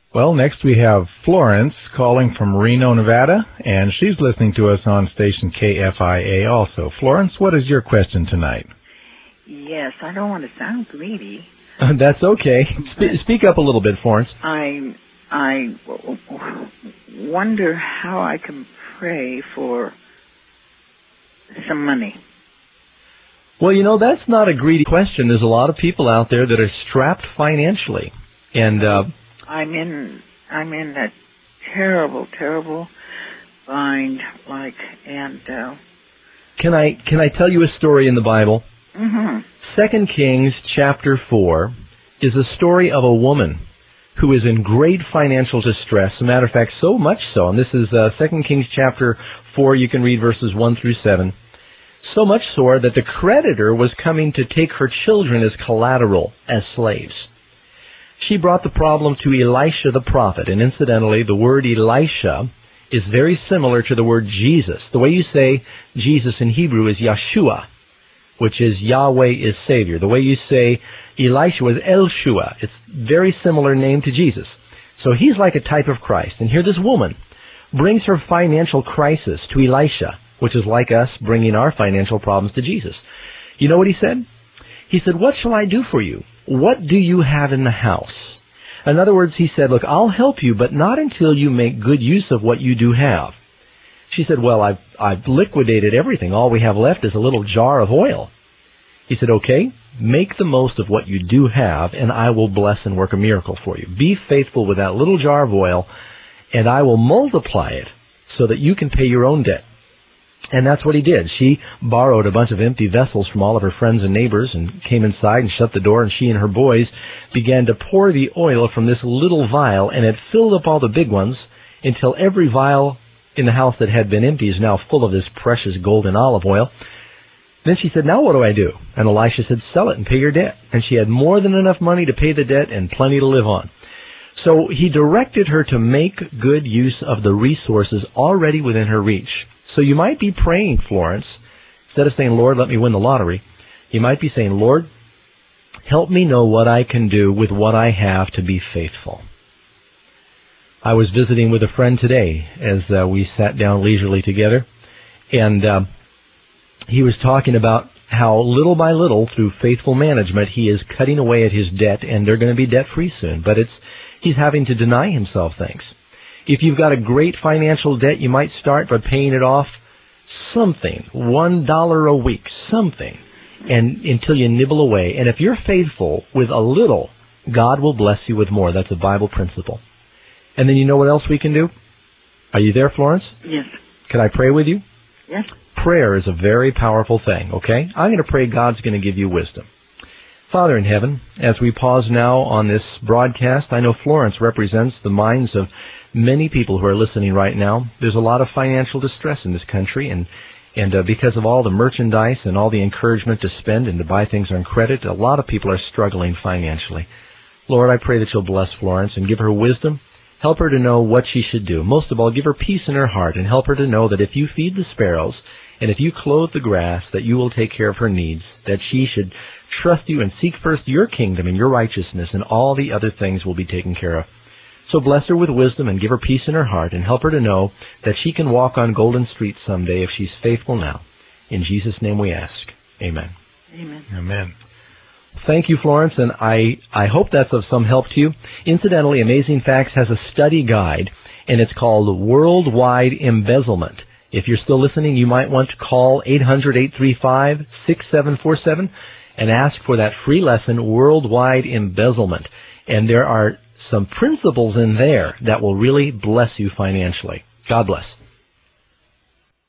Well, next we have Florence calling from Reno, Nevada, and she's listening to us on station KFIA also. Florence, what is your question tonight? Yes, I don't want to sound greedy. That's okay. Speak up a little bit, Florence. I wonder how I can pray for some money. Well, that's not a greedy question. There's a lot of people out there that are strapped financially, and I'm in a terrible bind. Can I tell you a story in the Bible? Mm-hmm. 2 Kings chapter 4 is a story of a woman who is in great financial distress. As a matter of fact, so much so, and this is 2 Kings chapter 4, you can read verses 1 through 7, so much so that the creditor was coming to take her children as collateral, as slaves. She brought the problem to Elisha the prophet, and incidentally, the word Elisha is very similar to the word Jesus. The way you say Jesus in Hebrew is Yeshua, which is Yahweh is Savior. The way you say Elisha was Elshua. It's very similar name to Jesus. So he's like a type of Christ. And here this woman brings her financial crisis to Elisha, which is like us bringing our financial problems to Jesus. You know what he said? He said, "What shall I do for you? What do you have in the house?" In other words, he said, "Look, I'll help you, but not until you make good use of what you do have." She said, "Well, I've liquidated everything. All we have left is a little jar of oil." He said, "Okay, make the most of what you do have, and I will bless and work a miracle for you. Be faithful with that little jar of oil, and I will multiply it so that you can pay your own debt." And that's what he did. She borrowed a bunch of empty vessels from all of her friends and neighbors and came inside and shut the door, and she and her boys began to pour the oil from this little vial, and it filled up all the big ones until every vial in the house that had been empty is now full of this precious golden olive oil. Then she said, "Now what do I do?" And Elisha said, "Sell it and pay your debt." And she had more than enough money to pay the debt and plenty to live on. So he directed her to make good use of the resources already within her reach. So you might be praying, Florence, instead of saying, "Lord, let me win the lottery," you might be saying, "Lord, help me know what I can do with what I have to be faithful." I was visiting with a friend today as we sat down leisurely together, and he was talking about how little by little, through faithful management, he is cutting away at his debt, and they're going to be debt-free soon. But he's having to deny himself things. If you've got a great financial debt, you might start by paying it off something, $1 a week, something, and until you nibble away. And if you're faithful with a little, God will bless you with more. That's a Bible principle. And then you know what else we can do? Are you there, Florence? Yes. Can I pray with you? Yes. Prayer is a very powerful thing, okay? I'm going to pray God's going to give you wisdom. Father in heaven, as we pause now on this broadcast, I know Florence represents the minds of many people who are listening right now. There's a lot of financial distress in this country, and because of all the merchandise and all the encouragement to spend and to buy things on credit, a lot of people are struggling financially. Lord, I pray that you'll bless Florence and give her wisdom. Help her to know what she should do. Most of all, give her peace in her heart and help her to know that if you feed the sparrows and if you clothe the grass, that you will take care of her needs, that she should trust you and seek first your kingdom and your righteousness, and all the other things will be taken care of. So bless her with wisdom and give her peace in her heart and help her to know that she can walk on golden streets someday if she's faithful now. In Jesus' name we ask. Amen. Amen. Amen. Thank you, Florence, and I hope that's of some help to you. Incidentally, Amazing Facts has a study guide, and it's called Worldwide Embezzlement. If you're still listening, you might want to call 800-835-6747 and ask for that free lesson, Worldwide Embezzlement. And there are some principles in there that will really bless you financially. God bless.